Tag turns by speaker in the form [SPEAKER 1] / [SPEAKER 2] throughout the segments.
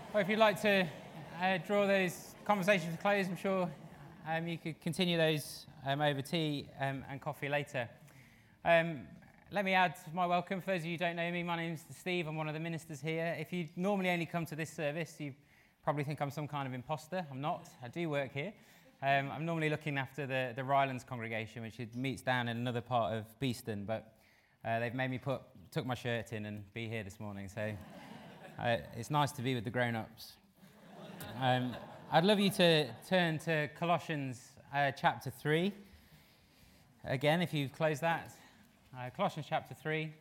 [SPEAKER 1] Well, if you'd like to draw those conversations to close, I'm sure you could continue those over tea and coffee later. Let me add my welcome. For those of you who don't know me, my name's Steve. I'm one of the ministers here. If you normally only come to this service, you probably think I'm some kind of imposter. I'm not. I do work here. I'm normally looking after the Rylands congregation, which meets down in another part of Beeston, but they've made me tuck my shirt in and be here this morning, so it's nice to be with the grown-ups. I'd love you to turn to Colossians chapter 3. Again, if you've closed that. Colossians chapter 3.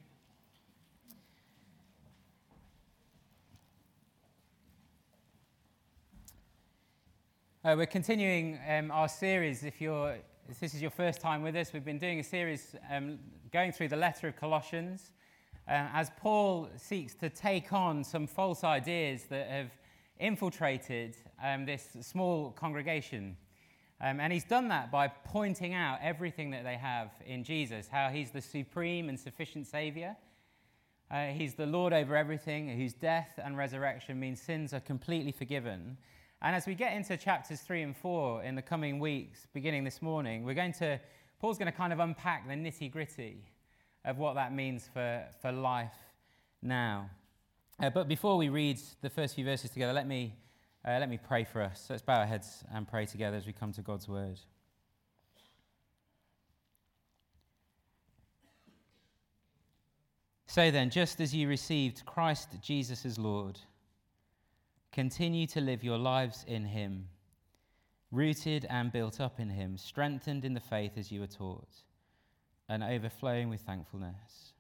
[SPEAKER 1] We're continuing our series. If this is your first time with us, we've been doing a series going through the letter of Colossians as Paul seeks to take on some false ideas that have infiltrated this small congregation. And he's done that by pointing out everything that they have in Jesus, how he's the supreme and sufficient Saviour. He's the Lord over everything, whose death and resurrection means sins are completely forgiven. And as we get into chapters 3 and 4 in the coming weeks, beginning this morning, Paul's going to kind of unpack the nitty-gritty of what that means for life now. But before we read the first few verses together, let me pray for us. So let's bow our heads and pray together as we come to God's word. So then, just as you received Christ Jesus as Lord, continue to live your lives in him, rooted and built up in him, strengthened in the faith as you were taught, and overflowing with thankfulness.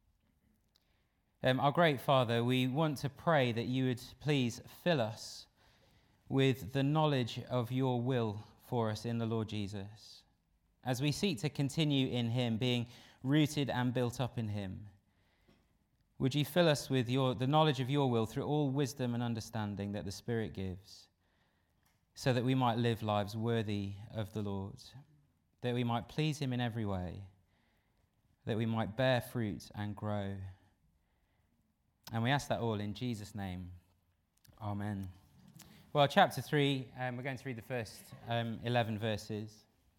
[SPEAKER 1] Our great Father, we want to pray that you would please fill us with the knowledge of your will for us in the Lord Jesus, as we seek to continue in him, being rooted and built up in him. Would you fill us with the knowledge of your will through all wisdom and understanding that the Spirit gives, so that we might live lives worthy of the Lord, that we might please him in every way, that we might bear fruit and grow. And we ask that all in Jesus' name. Amen. Well, chapter 3, we're going to read the first 11 verses.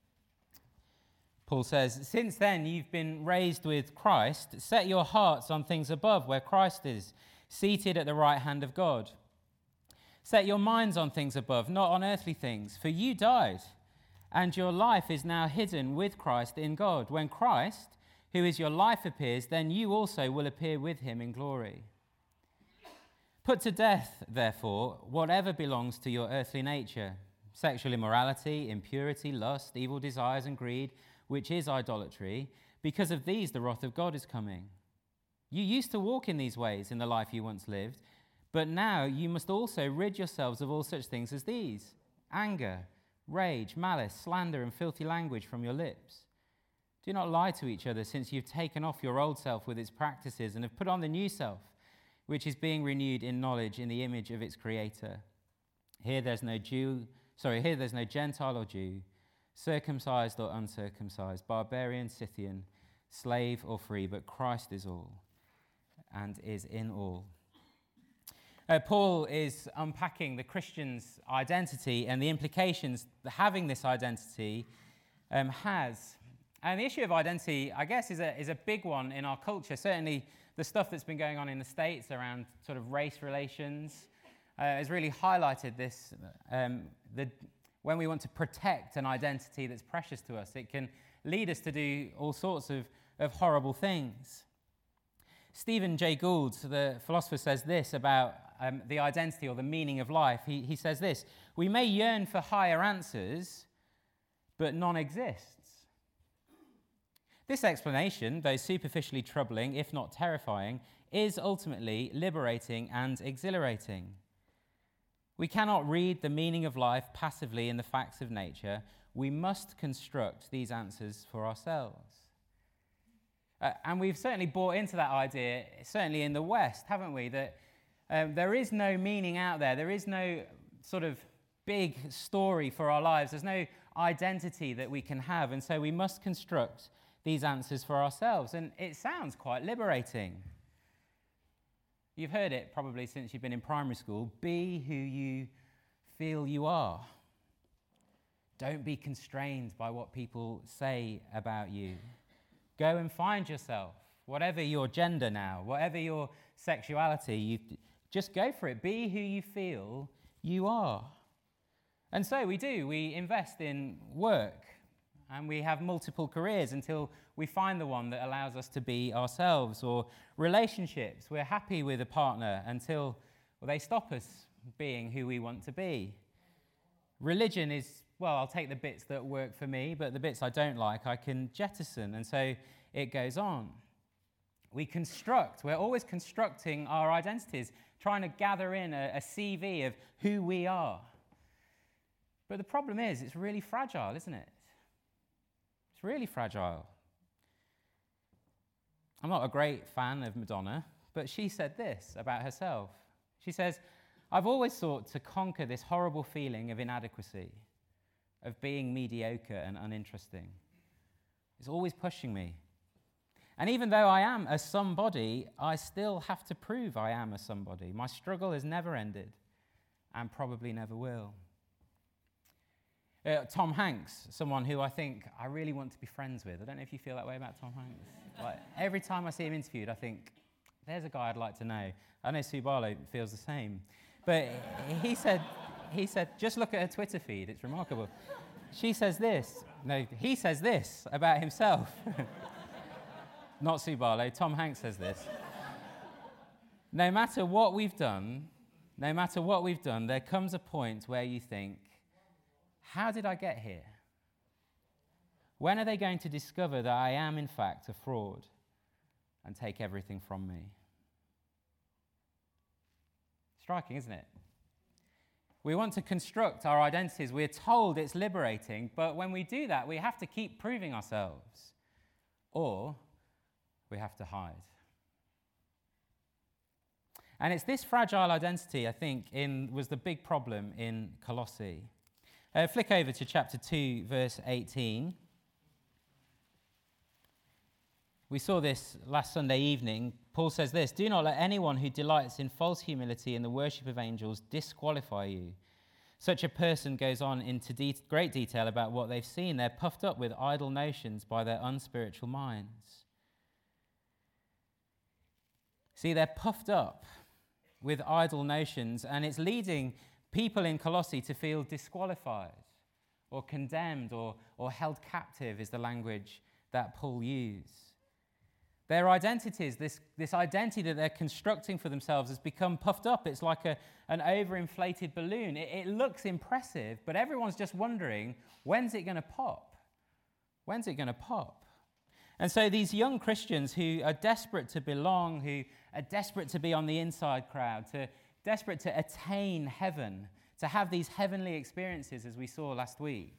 [SPEAKER 1] Paul says, "Since then you've been raised with Christ, set your hearts on things above, where Christ is, seated at the right hand of God. Set your minds on things above, not on earthly things, for you died, and your life is now hidden with Christ in God. When Christ, who is your life, appears, then you also will appear with him in glory. Put to death, therefore, whatever belongs to your earthly nature, sexual immorality, impurity, lust, evil desires, and greed, which is idolatry. Because of these, the wrath of God is coming. You used to walk in these ways in the life you once lived, but now you must also rid yourselves of all such things as these: anger, rage, malice, slander, and filthy language from your lips. Do not lie to each other, since you've taken off your old self with its practices and have put on the new self, which is being renewed in knowledge in the image of its creator. Here there's no Gentile or Jew, circumcised or uncircumcised, barbarian, Scythian, slave or free, but Christ is all and is in all." Paul is unpacking the Christian's identity and the implications that having this identity has. And the issue of identity, I guess, is a big one in our culture. Certainly the stuff that's been going on in the States around sort of race relations has really highlighted this. When we want to protect an identity that's precious to us, it can lead us to do all sorts of horrible things. Stephen Jay Gould, the philosopher, says this about the identity or the meaning of life. He says this: "We may yearn for higher answers, but none exists." This explanation, though superficially troubling, if not terrifying, is ultimately liberating and exhilarating. We cannot read the meaning of life passively in the facts of nature. We must construct these answers for ourselves. And we've certainly bought into that idea, certainly in the West, haven't we? That there is no meaning out there. There is no sort of big story for our lives. There's no identity that we can have. And so we must construct these answers for ourselves. And it sounds quite liberating. You've heard it probably since you've been in primary school. Be who you feel you are. Don't be constrained by what people say about you. Go and find yourself, whatever your gender now, whatever your sexuality, just go for it. Be who you feel you are. And so we do. We invest in work, and we have multiple careers until we find the one that allows us to be ourselves. Or relationships. We're happy with a partner until they stop us being who we want to be. Religion is, well, I'll take the bits that work for me, but the bits I don't like, I can jettison. And so it goes on. We construct. We're always constructing our identities, trying to gather in a CV of who we are. But the problem is, it's really fragile, isn't it? It's really fragile. I'm not a great fan of Madonna, but she said this about herself. She says, I've always sought to conquer this horrible feeling of inadequacy, of being mediocre and uninteresting. It's always pushing me. And even though I am a somebody, I still have to prove I am a somebody. My struggle has never ended and probably never will. Tom Hanks, someone who I think I really want to be friends with. I don't know if you feel that way about Tom Hanks. Like, every time I see him interviewed, I think, there's a guy I'd like to know. I know Sue Barlow feels the same. But he said, just look at her Twitter feed. It's remarkable. She says this. No, he says this about himself. Not Sue Barlow. Tom Hanks says this. No matter what we've done, there comes a point where you think, how did I get here? When are they going to discover that I am, in fact, a fraud and take everything from me? Striking, isn't it? We want to construct our identities. We're told it's liberating, but when we do that, we have to keep proving ourselves, or we have to hide. And it's this fragile identity, I think, was the big problem in Colossae. Flick over to chapter 2, verse 18. We saw this last Sunday evening. Paul says this, do not let anyone who delights in false humility and the worship of angels disqualify you. Such a person goes on into great detail about what they've seen. They're puffed up with idle notions by their unspiritual minds. See, they're puffed up with idle notions, and it's leading people in Colossae to feel disqualified or condemned or held captive is the language that Paul used. Their identities, this identity that they're constructing for themselves has become puffed up. It's like an overinflated balloon. It looks impressive, but everyone's just wondering, when's it going to pop? When's it going to pop? And so these young Christians who are desperate to belong, who are desperate to be on the inside crowd, desperate to attain heaven, to have these heavenly experiences as we saw last week.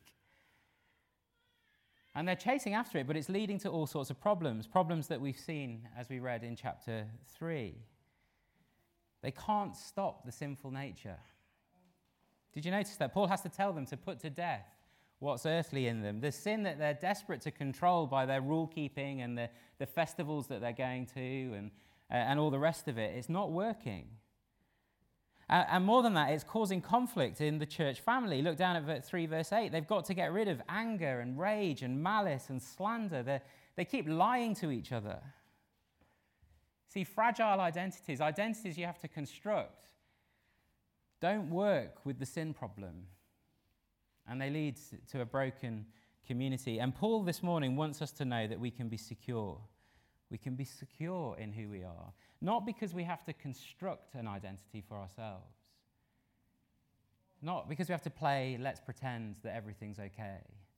[SPEAKER 1] And they're chasing after it, but it's leading to all sorts of problems that we've seen as we read in chapter 3. They can't stop the sinful nature. Did you notice that? Paul has to tell them to put to death what's earthly in them. The sin that they're desperate to control by their rule-keeping and the festivals that they're going to and all the rest of it, it's not working. And more than that, it's causing conflict in the church family. Look down at 3 verse 8. They've got to get rid of anger and rage and malice and slander. They keep lying to each other. See, fragile identities you have to construct, don't work with the sin problem. And they lead to a broken community. And Paul this morning wants us to know that we can be secure. We can be secure in who we are. Not because we have to construct an identity for ourselves. Not because we have to play let's pretend that everything's okay.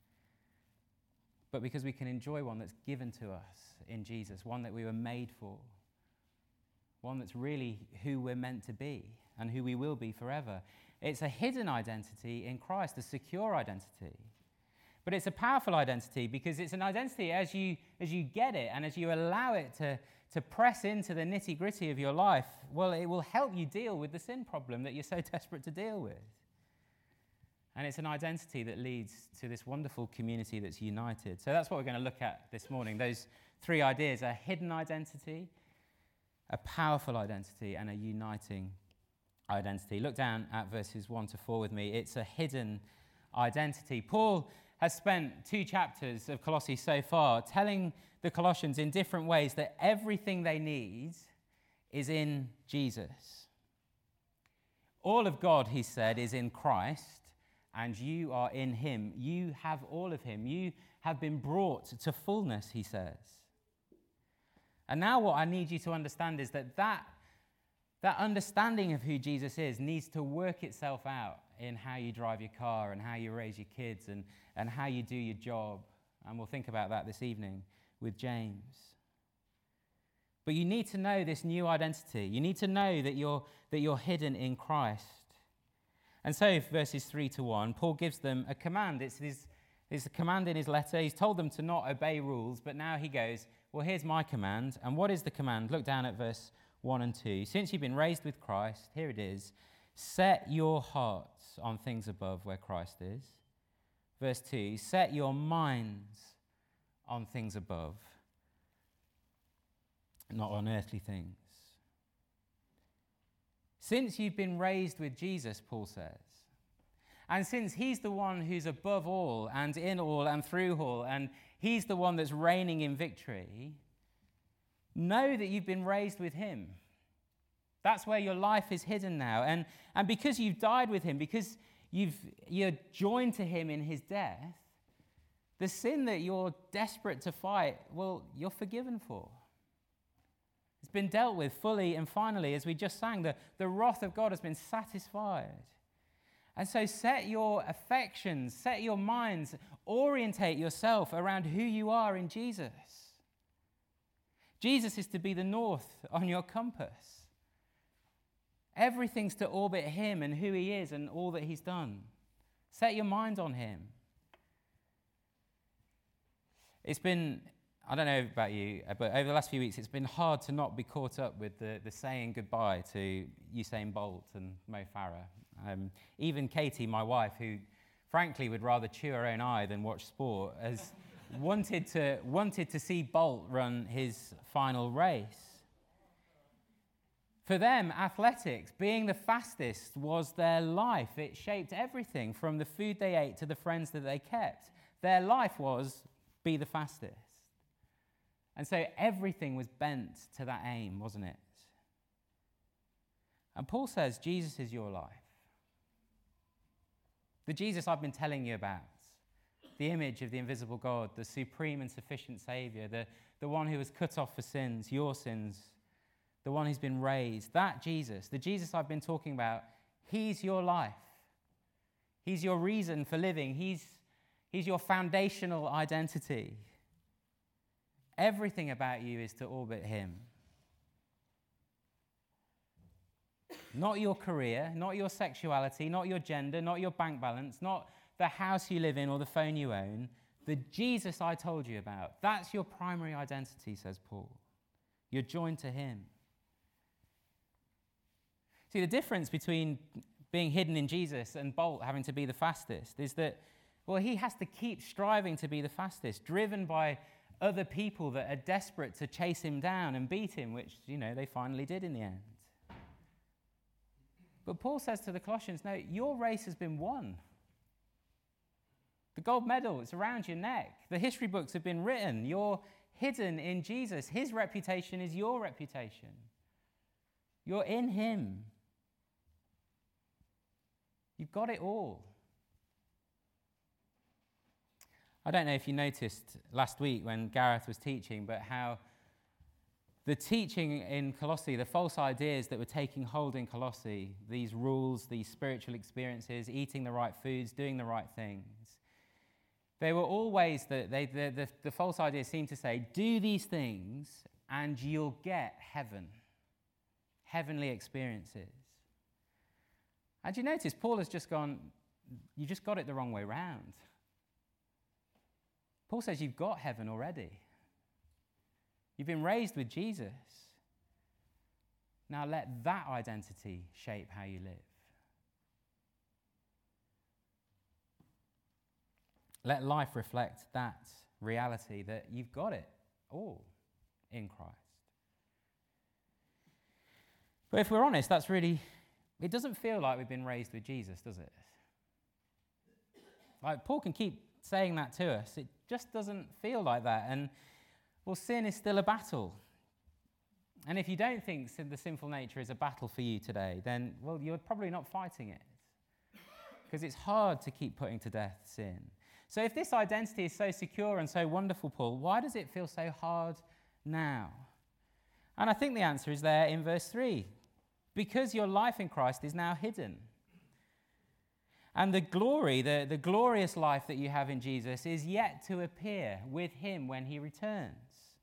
[SPEAKER 1] But because we can enjoy one that's given to us in Jesus, one that we were made for. One that's really who we're meant to be and who we will be forever. It's a hidden identity in Christ, a secure identity. But it's a powerful identity because it's an identity as you get it and as you allow it to press into the nitty-gritty of your life, well, it will help you deal with the sin problem that you're so desperate to deal with. And it's an identity that leads to this wonderful community that's united. So that's what we're going to look at this morning. Those 3 ideas: a hidden identity, a powerful identity and a uniting identity. Look down at verses 1 to 4 with me. It's a hidden identity. Paul has spent 2 chapters of Colossae so far telling the Colossians in different ways that everything they need is in Jesus. All of God, he said, is in Christ, and you are in him. You have all of him. You have been brought to fullness, he says. And now what I need you to understand is that understanding of who Jesus is needs to work itself out in how you drive your car and how you raise your kids and how you do your job. And we'll think about that this evening with James. But you need to know this new identity. You need to know that you're hidden in Christ. And so, verses 3 to 1, Paul gives them a command. It's a command in his letter. He's told them to not obey rules, but now he goes, well, here's my command. And what is the command? Look down at verse 1 and 2. Since you've been raised with Christ, here it is, set your hearts on things above where Christ is. Verse 2, set your minds on things above, not on earthly things. Since you've been raised with Jesus, Paul says, and since he's the one who's above all and in all and through all, and he's the one that's reigning in victory, know that you've been raised with him. That's where your life is hidden now. And because you've died with him, because you're joined to him in his death, the sin that you're desperate to fight, well, you're forgiven for. It's been dealt with fully and finally, as we just sang. The wrath of God has been satisfied. And so set your affections, set your minds, orientate yourself around who you are in Jesus. Jesus is to be the north on your compass. Everything's to orbit him and who he is and all that he's done. Set your mind on him. It's been, I don't know about you, but over the last few weeks, it's been hard to not be caught up with the saying goodbye to Usain Bolt and Mo Farah. Even Katie, my wife, who frankly would rather chew her own eye than watch sport, has wanted to see Bolt run his final race. For them, athletics, being the fastest, was their life. It shaped everything from the food they ate to the friends that they kept. Their life was be the fastest. And so everything was bent to that aim, wasn't it? And Paul says, Jesus is your life. The Jesus I've been telling you about, the image of the invisible God, the supreme and sufficient Savior, the one who was cut off for sins, your sins, the one who's been raised, that Jesus, the Jesus I've been talking about, he's your life. He's your reason for living. He's your foundational identity. Everything about you is to orbit him. Not your career, not your sexuality, not your gender, not your bank balance, not the house you live in or the phone you own. The Jesus I told you about, that's your primary identity, says Paul. You're joined to him. See, the difference between being hidden in Jesus and Bolt having to be the fastest is that, well, he has to keep striving to be the fastest, driven by other people that are desperate to chase him down and beat him, which, they finally did in the end. But Paul says to the Colossians, no, your race has been won. The gold medal, it's around your neck. The history books have been written. You're hidden in Jesus. His reputation is your reputation. You're in him. You've got it all. I don't know if you noticed last week when Gareth was teaching, but how the teaching in Colossae, the false ideas that were taking hold in Colossae, these rules, these spiritual experiences, eating the right foods, doing the right things, they were all ways that the false ideas seemed to say, do these things and you'll get heaven, heavenly experiences. And you notice Paul has just gone, you just got it the wrong way round. Paul says you've got heaven already. You've been raised with Jesus. Now let that identity shape how you live. Let life reflect that reality that you've got it all in Christ. But if we're honest, it doesn't feel like we've been raised with Jesus, does it? Like, Paul can keep saying that to us. It just doesn't feel like that. And, well, sin is still a battle. And if you don't think the sinful nature is a battle for you today, then, well, you're probably not fighting it. Because it's hard to keep putting to death sin. So if this identity is so secure and so wonderful, Paul, why does it feel so hard now? And I think the answer is there in verse 3. Because your life in Christ is now hidden. And the glory, the glorious life that you have in Jesus is yet to appear with him when he returns.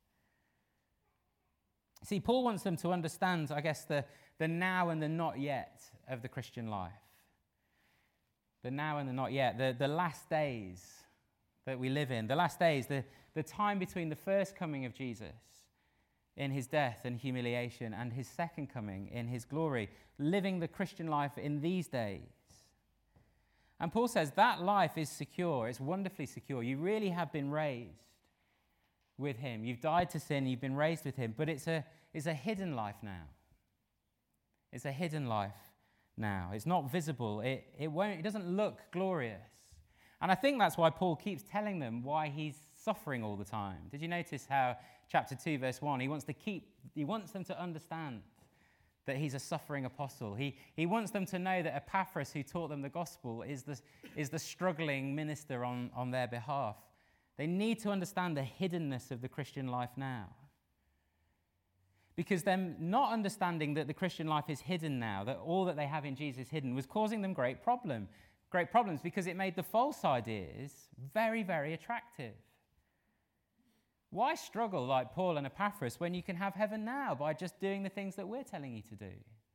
[SPEAKER 1] See, Paul wants them to understand, I guess, the now and the not yet of the Christian life. The now and the not yet, the last days that we live in, the last days, the time between the first coming of Jesus in his death and humiliation and his second coming in his glory, living the Christian life in these days. And Paul says that life is secure, it's wonderfully secure. You really have been raised with him. You've died to sin, you've been raised with him, but it's a hidden life now. It's a hidden life now. It's not visible. It doesn't look glorious. And I think that's why Paul keeps telling them why he's suffering all the time. Did you notice how chapter 2 verse 1, he wants them to understand that he's a suffering apostle. He wants them to know that Epaphras, who taught them the gospel, is the struggling minister on their behalf. They need to understand the hiddenness of the Christian life now. Because them not understanding that the Christian life is hidden now, that all that they have in Jesus is hidden, was causing them great problems because it made the false ideas very, very attractive. Why struggle like Paul and Epaphras when you can have heaven now by just doing the things that we're telling you to do?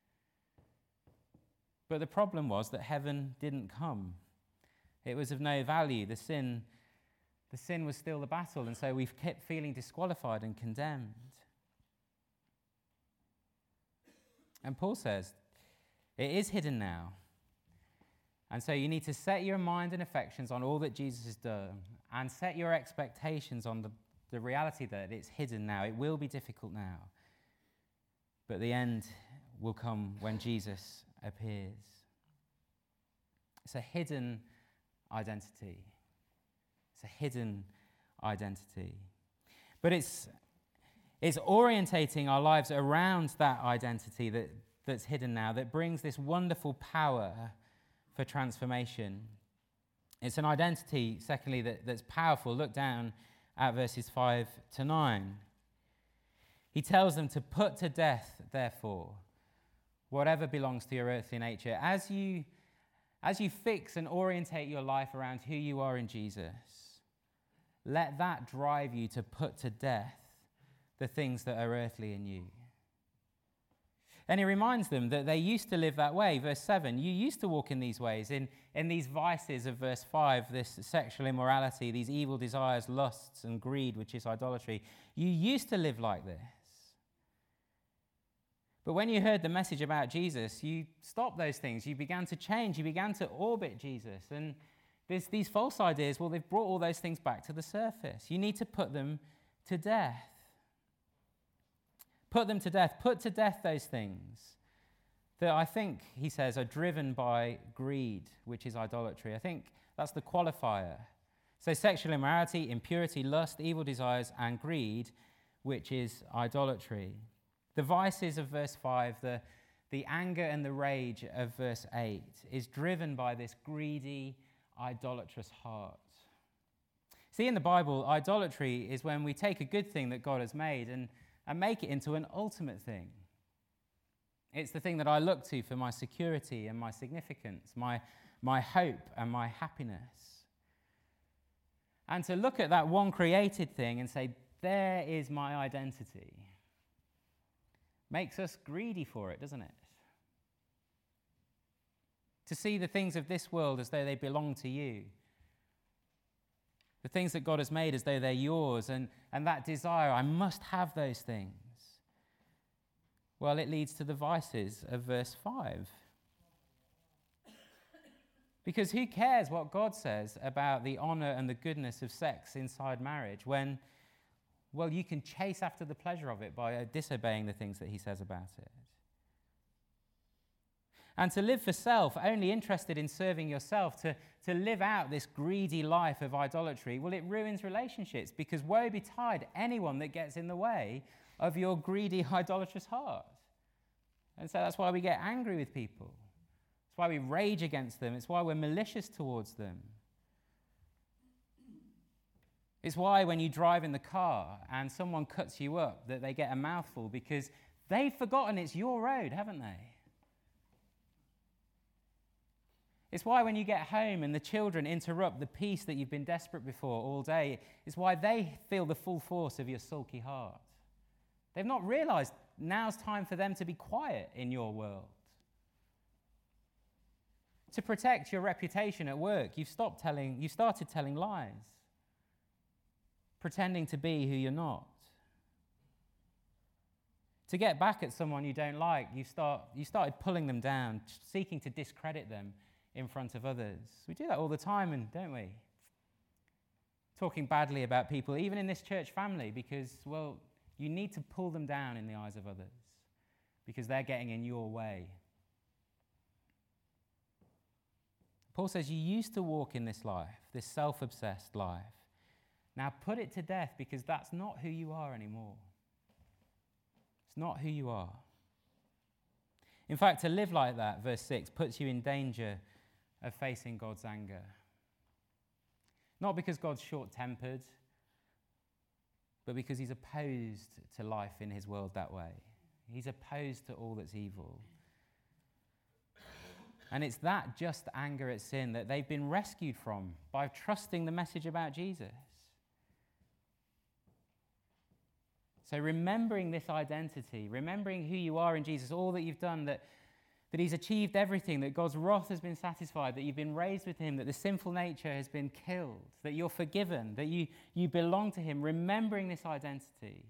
[SPEAKER 1] But the problem was that heaven didn't come. It was of no value. The sin was still the battle, and so we've kept feeling disqualified and condemned. And Paul says, it is hidden now. And so you need to set your mind and affections on all that Jesus has done and set your expectations on the reality that it's hidden now. It will be difficult now. But the end will come when Jesus appears. It's a hidden identity. It's a hidden identity. But it's orientating our lives around that identity that's hidden now that brings this wonderful power for transformation. It's an identity, secondly, that's powerful. Look down at verses 5 to 9. He tells them to put to death, therefore, whatever belongs to your earthly nature. As you fix and orientate your life around who you are in Jesus, let that drive you to put to death the things that are earthly in you. And he reminds them that they used to live that way. Verse 7, you used to walk in these ways, in these vices of verse 5, this sexual immorality, these evil desires, lusts, and greed, which is idolatry. You used to live like this. But when you heard the message about Jesus, you stopped those things. You began to change. You began to orbit Jesus. And these false ideas, well, they've brought all those things back to the surface. You need to put them to death. Put them to death. Put to death those things that I think, he says, are driven by greed, which is idolatry. I think that's the qualifier. So sexual immorality, impurity, lust, evil desires, and greed, which is idolatry. The vices of verse 5, the anger and the rage of verse 8 is driven by this greedy, idolatrous heart. See, in the Bible, idolatry is when we take a good thing that God has made and make it into an ultimate thing. It's the thing that I look to for my security and my significance, my hope and my happiness. And to look at that one created thing and say, there is my identity, makes us greedy for it, doesn't it? To see the things of this world as though they belong to you. The things that God has made as though they're yours, and that desire, I must have those things. Well, it leads to the vices of verse 5. Because who cares what God says about the honor and the goodness of sex inside marriage when, well, you can chase after the pleasure of it by disobeying the things that he says about it. And to live for self, only interested in serving yourself, to live out this greedy life of idolatry, well, it ruins relationships, because woe betide anyone that gets in the way of your greedy, idolatrous heart. And so that's why we get angry with people. It's why we rage against them. It's why we're malicious towards them. It's why when you drive in the car and someone cuts you up, that they get a mouthful, because they've forgotten it's your road, haven't they? It's why when you get home and the children interrupt the peace that you've been desperate before all day, it's why they feel the full force of your sulky heart. They've not realized now's time for them to be quiet in your world. To protect your reputation at work, you've started telling lies, pretending to be who you're not. To get back at someone you don't like, you started pulling them down, seeking to discredit them in front of others. We do that all the time, don't we? Talking badly about people, even in this church family, because, well, you need to pull them down in the eyes of others because they're getting in your way. Paul says you used to walk in this life, this self-obsessed life. Now put it to death, because that's not who you are anymore. It's not who you are. In fact, to live like that, verse 6, puts you in danger of facing God's anger. Not because God's short-tempered, but because he's opposed to life in his world that way. He's opposed to all that's evil. And it's that just anger at sin that they've been rescued from by trusting the message about Jesus. So remembering this identity, remembering who you are in Jesus, all that you've done, that he's achieved everything, that God's wrath has been satisfied, that you've been raised with him, that the sinful nature has been killed, that you're forgiven, that you belong to him. Remembering this identity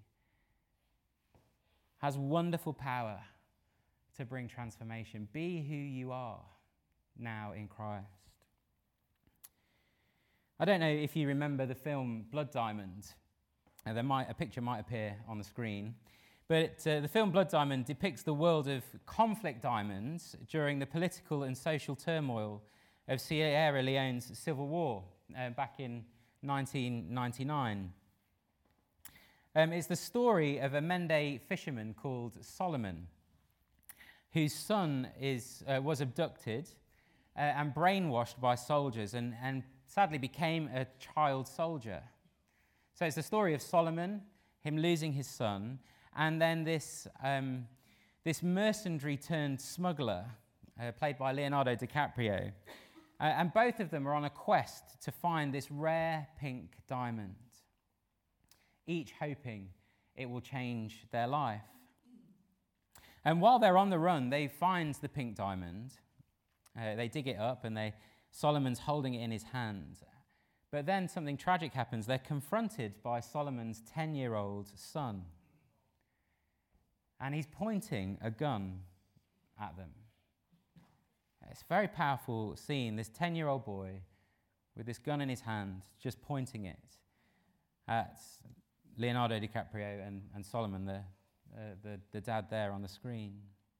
[SPEAKER 1] has wonderful power to bring transformation. Be who you are now in Christ. I don't know if you remember the film Blood Diamond. A picture might appear on the screen. But the film Blood Diamond depicts the world of conflict diamonds during the political and social turmoil of Sierra Leone's civil war back in 1999. It's the story of a Mende fisherman called Solomon, whose son was abducted and brainwashed by soldiers and sadly became a child soldier. So it's the story of Solomon, him losing his son, and then this mercenary turned smuggler, played by Leonardo DiCaprio. And both of them are on a quest to find this rare pink diamond, each hoping it will change their life. And while they're on the run, they find the pink diamond. They dig it up, and Solomon's holding it in his hand. But then something tragic happens. They're confronted by Solomon's 10-year-old son. And he's pointing a gun at them. It's a very powerful scene. This 10-year-old boy with this gun in his hand, just pointing it at Leonardo DiCaprio and Solomon, the dad there on the screen.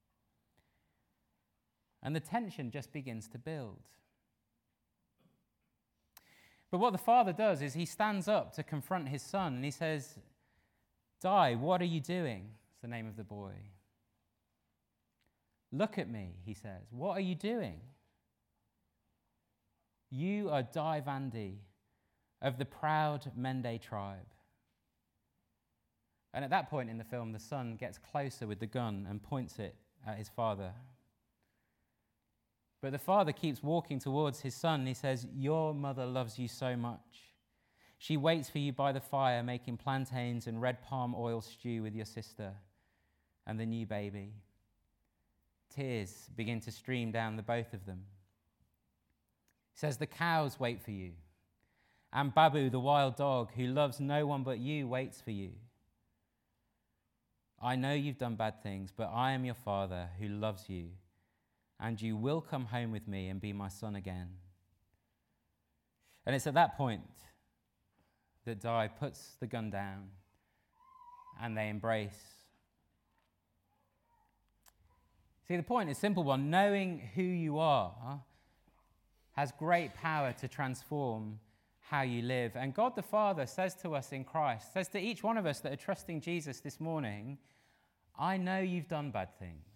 [SPEAKER 1] And the tension just begins to build. But what the father does is he stands up to confront his son, and he says, "Di, what are you doing?" It's the name of the boy. "Look at me," he says. "What are you doing?" "You are Di Vandi of the proud Mende tribe." And at that point in the film, the son gets closer with the gun and points it at his father. But the father keeps walking towards his son, and he says, "Your mother loves you so much. She waits for you by the fire, making plantains and red palm oil stew with your sister and the new baby." Tears begin to stream down the both of them. He says, "The cows wait for you, and Babu, the wild dog, who loves no one but you, waits for you. I know you've done bad things, but I am your father who loves you, and you will come home with me and be my son again." And it's at that point that Di puts the gun down and they embrace. See, the point is a simple one. Knowing who you are has great power to transform how you live. And God the Father says to us in Christ, says to each one of us that are trusting Jesus this morning, I know you've done bad things.